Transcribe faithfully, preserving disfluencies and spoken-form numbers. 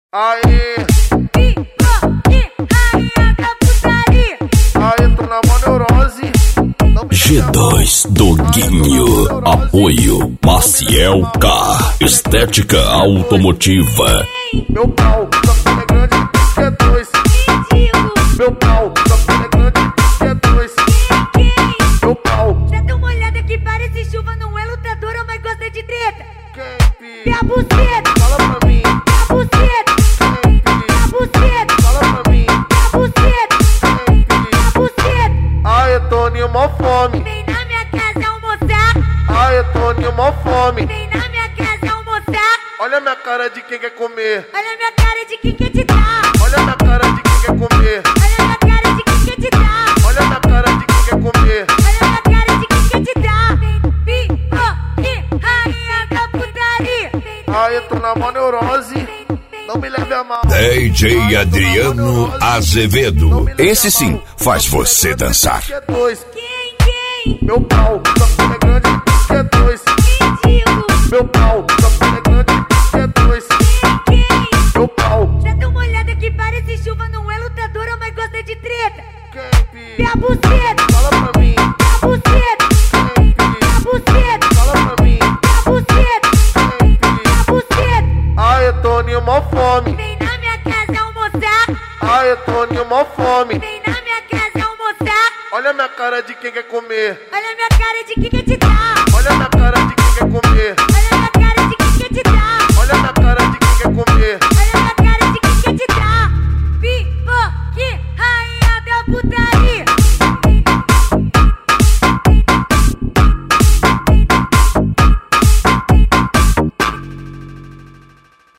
Aê, aê, tô na mó neurose. G dois Doguinho. Apoio Maciel K. Estética automotiva. Meu pau, só é grande, que é dois. Meu pau, só é grande, que é dois. Meu pau. Cê dá uma olhada que parece chuva, não é lutadora, mas gosta de treta. Quem Tem a buceta, fala pra mim? tem a buceta, Quem tem a buceta, fala pra mim? tem a buceta, tem a buceta. Aê, Toninho, mó fome. Vem na minha casa almoçar, Aê, Toninho, mó fome. vem na minha casa almoçar. Olha minha cara de quem quer comer. Olha minha cara de quem quer te dar. Olha minha cara de quem quer comer. Olha minha cara de quem quer te dar. Olha minha cara de quem quer comer. Olha minha cara de quem quer te dar. Vem, vem, rainha da putaria. Aê, tô na mó neurose. Não me leve a mal. D J Adriano Azevedo. Esse sim faz você dançar. Que é dois. Quem, quem? Meu pau, só é grande, que é dois. Quem digo? Meu pau, só é grande, que é dois. Quem, quem? Meu pau. Cê dá uma olhada que parece chuva, não é lutadora, mas gosta de treta. Quem Tem a buceta, fala pra mim? tem a buceta, Quem tem a buceta, fala pra mim? tem a buceta, Quem tem a buceta. Aê, Toninho, mó fome. Vem na minha casa almoçar, Aê, Toninho, mó fome. vem na minha casa almoçar. Olha minha cara de quem quer comer. Olha minha cara de quem quer te dar. Olha minha cara de quem quer comer.